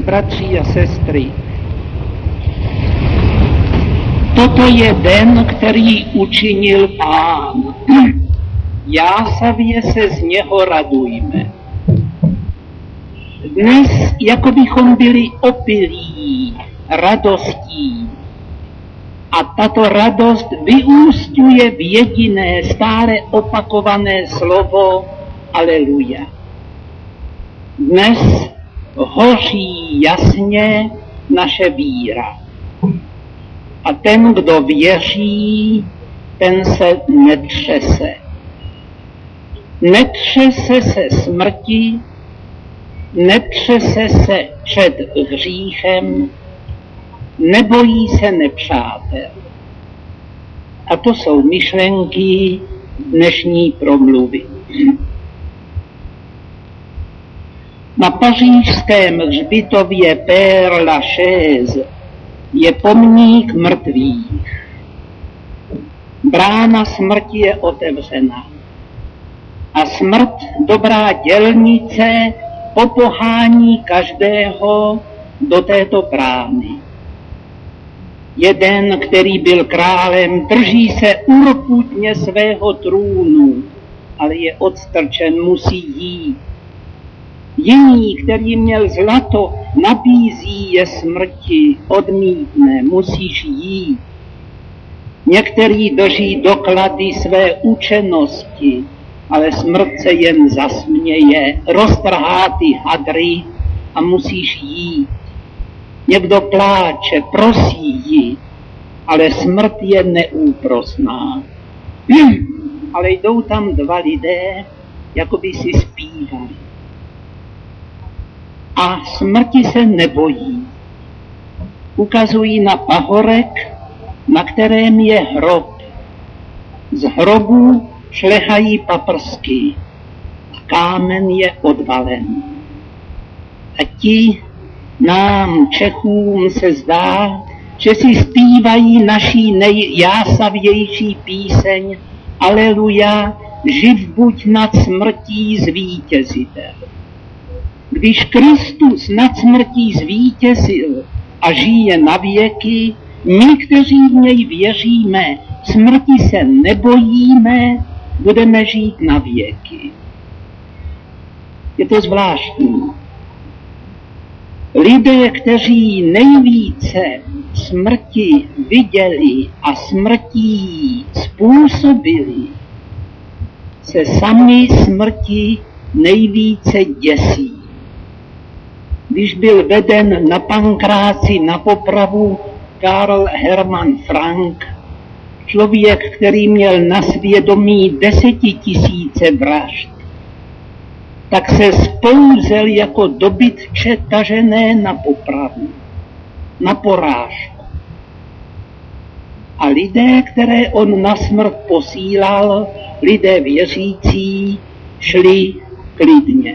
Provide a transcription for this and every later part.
Bratři a sestry, toto je den, který učinil Pán. Jásavě se z něho radujme. Dnes, jako bychom byli opilí radostí, a tato radost vyúsťuje v jediné stále opakované slovo Aleluja. Dnes hoří jasně naše víra. A ten, kdo věří, ten se netřese. Netřese se smrti, netřese se před hříchem, nebojí se nepřátel. A to jsou myšlenky dnešní promluvy. Na pařížském hřbitově Père Lachaise je pomník mrtvých. Brána smrti je otevřena. A smrt, dobrá dělnice, popohání každého do této brány. Jeden, který byl králem, drží se urputně svého trůnu, ale je odstrčen, musí jít. Jiný, který měl zlato, nabízí je smrti, odmítne, musíš jít. Některý drží doklady své učenosti, ale smrt se jen zasměje, roztrhá ty hadry a musíš jít. Někdo pláče, prosí ji, ale smrt je neúprosná. Ale jdou tam dva lidé, jako by si zpívali. A smrti se nebojí. Ukazují na pahorek, na kterém je hrob. Z hrobu šlehají paprsky a kámen je odvalen. A ti nám, Čechům, se zdá, že si zpívají naší nejjásavější píseň Aleluja, živ buď nad smrtí zvítězitel. Když Kristus nad smrtí zvítězil a žije na věky, my, kteří v něj věříme, smrti se nebojíme, budeme žít na věky. Je to zvláštní. Lidé, kteří nejvíce smrti viděli a smrtí způsobili, se sami smrti nejvíce děsí. Když byl veden na pankráci na popravu Karl Hermann Frank, člověk, který měl na svědomí 10 000 vražd, tak se spouzel jako dobytče tažené na popravu, na porážku. A lidé, které on na smrt posílal, lidé věřící, šli klidně.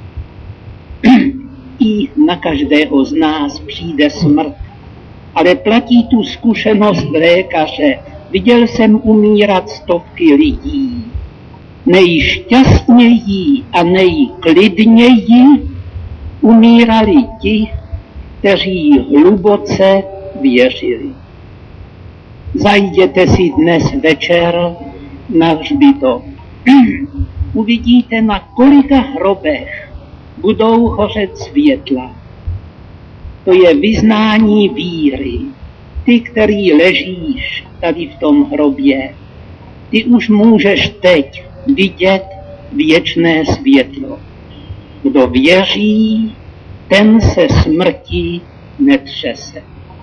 I na každého z nás přijde smrt, ale platí tu zkušenost lékaře. Viděl jsem umírat stovky lidí. Nejšťastněji a nejklidněji umírali ti, kteří hluboce věřili. Zajděte si dnes večer na hřbitov. Uvidíte, na kolika hrobech budou hořet světla. To je vyznání víry. Ty, který ležíš tady v tom hrobě, ty už můžeš teď vidět věčné světlo. Kdo věří, ten se smrti netřese.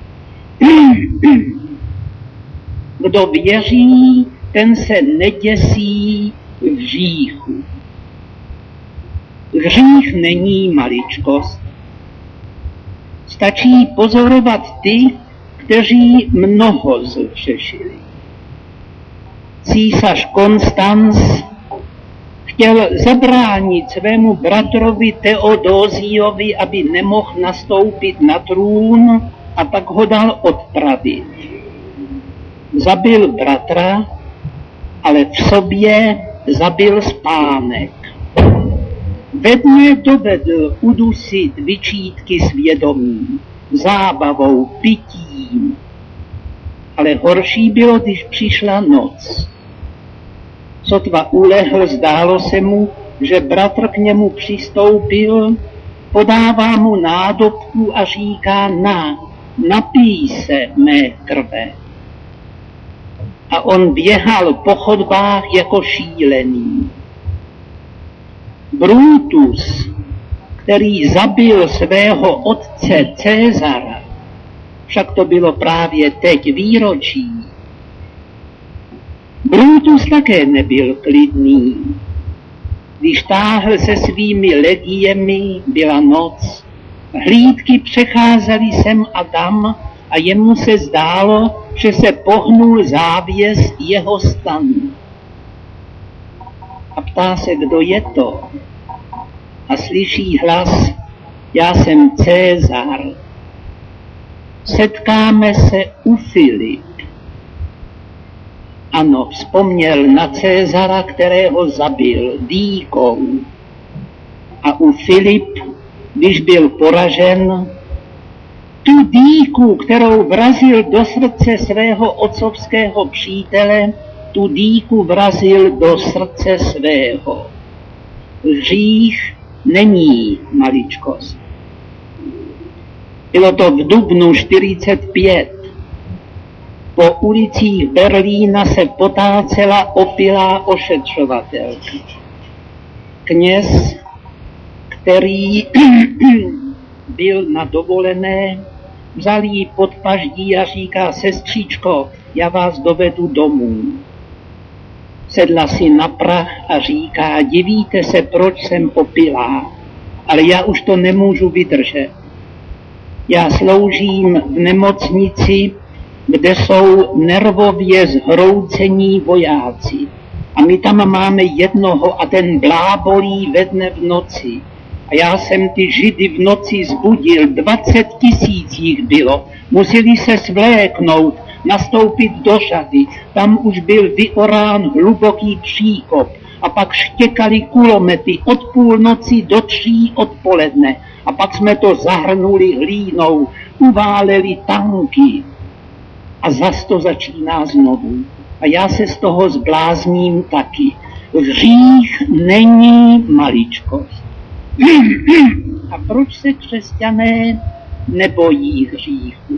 Kdo věří, ten se neděsí hříchu. Hřích není maličkost. Stačí pozorovat ty, kteří mnoho zhřešili. Císař Konstanc chtěl zabránit svému bratrovi Teodóziovi, aby nemohl nastoupit na trůn, a tak ho dal odpravit. Zabil bratra, ale v sobě zabil spánek. Ve dne dovedl udusit vyčítky svědomí, zábavou, pitím. Ale horší bylo, když přišla noc. Sotva ulehl, zdálo se mu, že bratr k němu přistoupil, podává mu nádobku a říká: napij se mé krve. A on běhal po chodbách jako šílený. Brutus, který zabil svého otce Cezara, však to bylo právě teď výročí, Brutus také nebyl klidný. Když táhl se svými legiemi, byla noc, hlídky přecházely sem a tam a jemu se zdálo, že se pohnul závěs jeho stanu. A ptá se, kdo je to? A slyší hlas: já jsem Cezar. Setkáme se u Filip. Ano, vzpomněl na Cezara, kterého zabil dýkou. A u Filip, když byl poražen, tu dýku, kterou vrazil do srdce svého otcovského přítele, tu dýku vrazil do srdce svého. Hřích není maličkost. Bylo to v dubnu 45. Po ulicích Berlína se potácela opilá ošetřovatelka. Kněz, který byl na dovolené, vzal jí pod paždí a říká: sestřičko, já vás dovedu domů. Sedla si na prach a říká: divíte se, proč jsem opilá, ale já už to nemůžu vydržet. Já sloužím v nemocnici, kde jsou nervově zhroucení vojáci. A my tam máme jednoho a ten blábolí ve dne v noci. A já jsem ty Židy v noci zbudil, 20 000 jich bylo. Museli se svléknout, nastoupit do řady. Tam už byl vyorán hluboký příkop. A pak štěkali kulomety od půlnoci do 3 odpoledne. A pak jsme to zahrnuli hlínou, uváleli tanky. A zas to začíná znovu. A já se z toho zblázním taky. Hřích není maličkost. A proč se křesťané nebojí hříchu?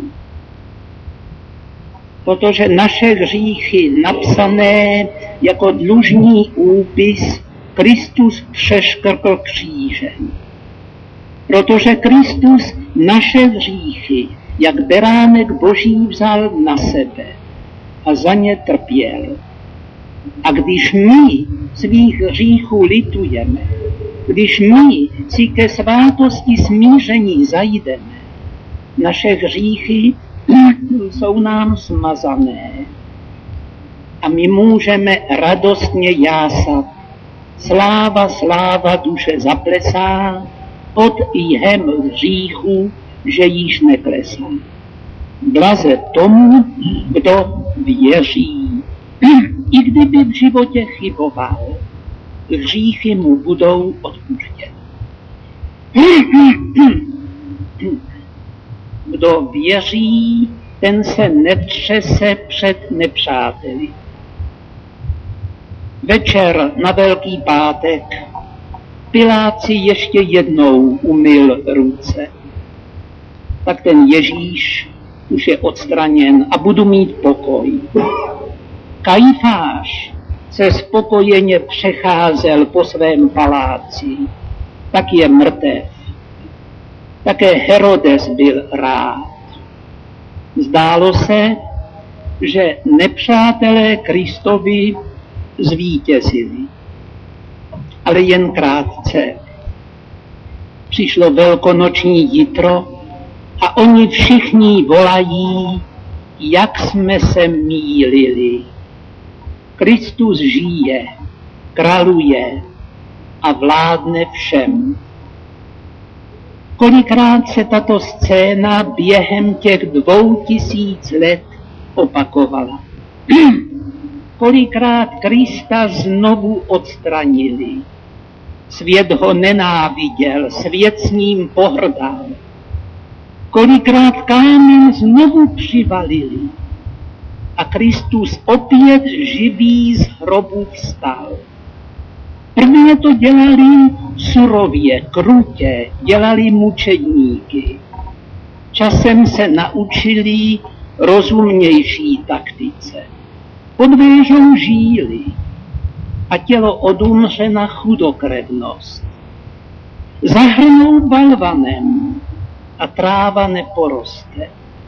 Protože naše hříchy napsané jako dlužný úpis Kristus přeškrkl křížem. Protože Kristus naše hříchy, jak beránek boží, vzal na sebe a za ně trpěl. A když my svých hříchů litujeme, když my si ke svátosti smíření zajdeme, naše hříchy jsou nám smazané a my můžeme radostně jásat: sláva, sláva, duše zaplesá pod jihem hříchu, že již neklesá. Blaze tomu, kdo věří. I kdyby v životě chyboval, hříchy mu budou odpuštěny. Kdo věří, ten se netřese před nepřáteli. Večer na Velký pátek Pilát si ještě jednou umyl ruce. Tak ten Ježíš už je odstraněn a budu mít pokoj. Kajfáš se spokojeně přecházel po svém paláci, tak je mrtev. Také Herodes byl rád. Zdálo se, že nepřátelé Kristovi zvítězili. Ale jen krátce. Přišlo velkonoční jitro a oni všichni volají: jak jsme se mýlili. Kristus žije, králuje a vládne všem. Kolikrát se tato scéna během těch 2000 let opakovala. Kolikrát Krista znovu odstranili. Svět ho nenáviděl, svět s ním pohrdal. Kolikrát kámen znovu přivalili a Kristus opět živý z hrobu vstal. Prvně to dělali surově, krutě, dělali mučedníky. Časem se naučili rozumnější taktice. Podvěžou žíly a tělo odumře na chudokrevnost. Zahrnou balvanem a tráva neporoste.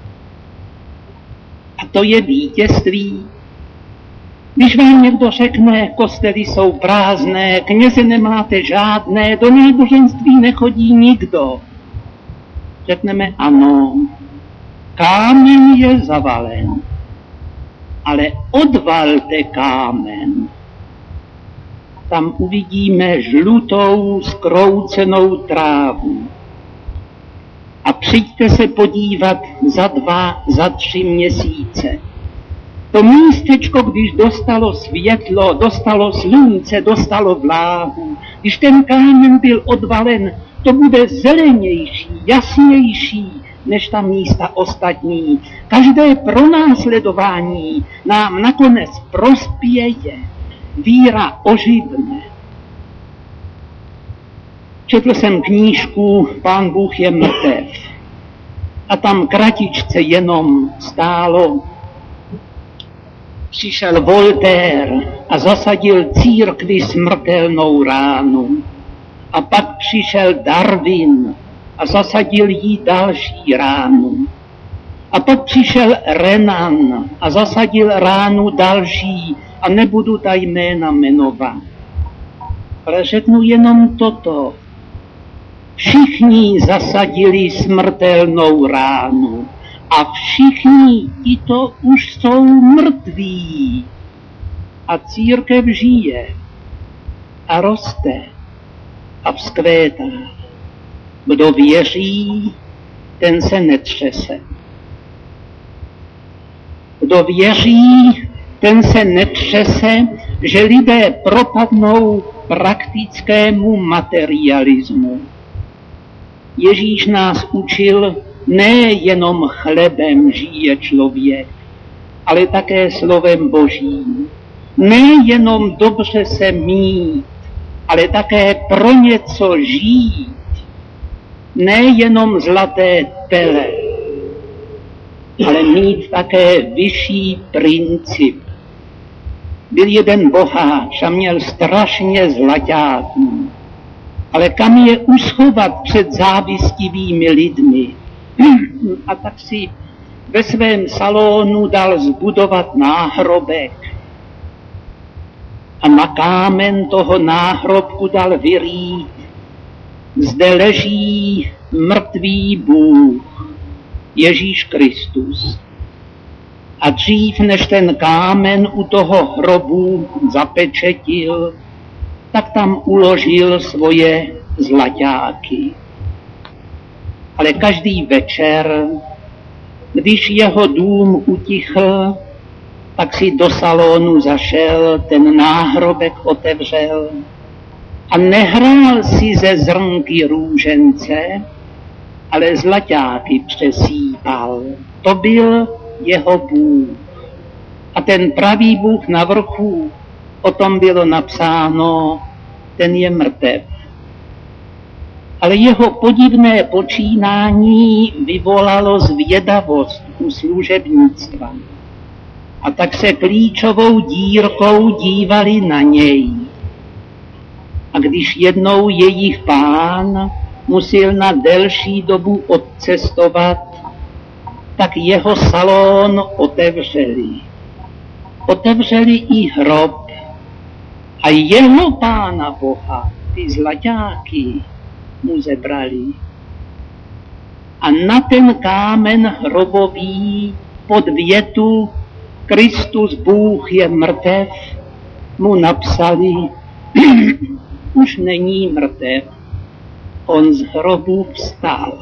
A to je vítězství. Když vám někdo řekne, kostely jsou prázdné, kněze nemáte žádné, do náboženství nechodí nikdo, řekneme ano, kámen je zavalen, ale odvalte kámen. Tam uvidíme žlutou, zkroucenou trávu. A přijďte se podívat za 2, za 3 měsíce. To místečko, když dostalo světlo, dostalo slunce, dostalo vláhu, když ten kámen byl odvalen, to bude zelenější, jasnější než ta místa ostatní. Každé pronásledování nám nakonec prospěje. Víra oživne. Četl jsem knížku Pán Bůh je mrtev. A tam kratičce jenom stálo: přišel Voltaire a zasadil církvi smrtelnou ránu. A pak přišel Darwin a zasadil jí další ránu. A pak přišel Renan a zasadil ránu další, a nebudu ta jména jmenovat. Ale řeknu jenom toto. Všichni zasadili smrtelnou ránu a všichni tito už jsou mrtví. A církev žije a roste a vzkvétá. Kdo věří, ten se netřese. Kdo věří, ten se netřese, že lidé propadnou praktickému materialismu. Ježíš nás učil, nejenom chlebem žije člověk, ale také slovem Božím. Nejenom dobře se mít, ale také pro něco žít. Nejenom zlaté tele, ale mít také vyšší princip. Byl jeden boháč a měl strašně zlaťáků, ale kam je uschovat před závistivými lidmi? A tak si ve svém salonu dal zbudovat náhrobek a na kámen toho náhrobku dal vyrýt: zde leží mrtvý Bůh, Ježíš Kristus. A dřív, než ten kámen u toho hrobu zapečetil, tak tam uložil svoje zlaťáky. Ale každý večer, když jeho dům utichl, tak si do salonu zašel, ten náhrobek otevřel a nehrál si ze zrnky růžence, ale zlaťáky přesýpal. To byl jeho Bůh. A ten pravý Bůh na vrchu, o tom bylo napsáno, ten je mrtev. Ale jeho podivné počínání vyvolalo zvědavost u služebnictva. A tak se klíčovou dírkou dívali na něj. A když jednou jejich pán musel na delší dobu odcestovat, tak jeho salon otevřeli. Otevřeli i hrob a jeho Pána Boha, ty zlaťáky, mu zebrali. A na ten kámen hrobový pod větu Kristus Bůh je mrtev mu napsali: už není mrtev, on z hrobu vstal.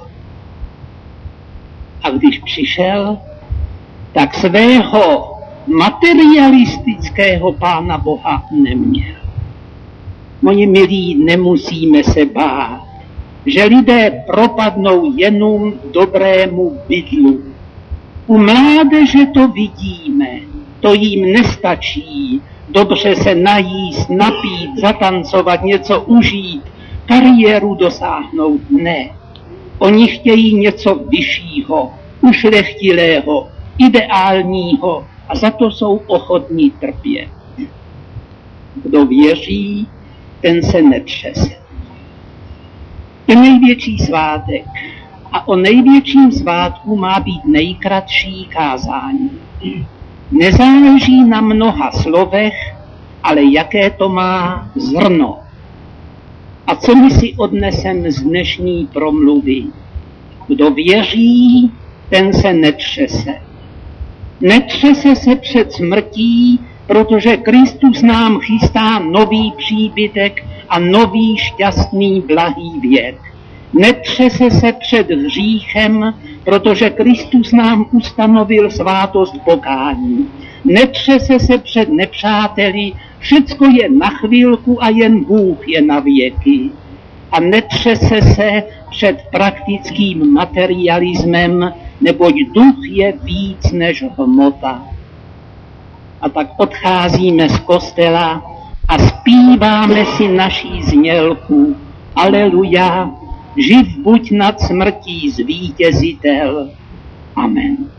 A když přišel, tak svého materialistického Pána Boha neměl. Moji milí, nemusíme se bát, že lidé propadnou jenom dobrému bydlu. U mládeže to vidíme, to jim nestačí dobře se najíst, napít, zatancovat, něco užít, kariéru dosáhnout. Ne. Oni chtějí něco vyššího, ušlechtilého, ideálního a za to jsou ochotní trpět. Kdo věří, ten se netřese. Je největší svátek a o největším svátku má být nejkratší kázání. Nezáleží na mnoha slovech, ale jaké to má zrno. A co my si odnesem z dnešní promluvy? Kdo věří, ten se netřese. Netřese se před smrtí, protože Kristus nám chystá nový příbytek a nový šťastný blahý věk. Netřese se před hříchem, protože Kristus nám ustanovil svátost pokání. Netřese se před nepřáteli, všecko je na chvilku a jen Bůh je na věky. A netřese se před praktickým materialismem, neboť duch je víc než hmota. A tak odcházíme z kostela a zpíváme si naší znělku. Aleluja, živ buď nad smrtí zvítězitel. Amen.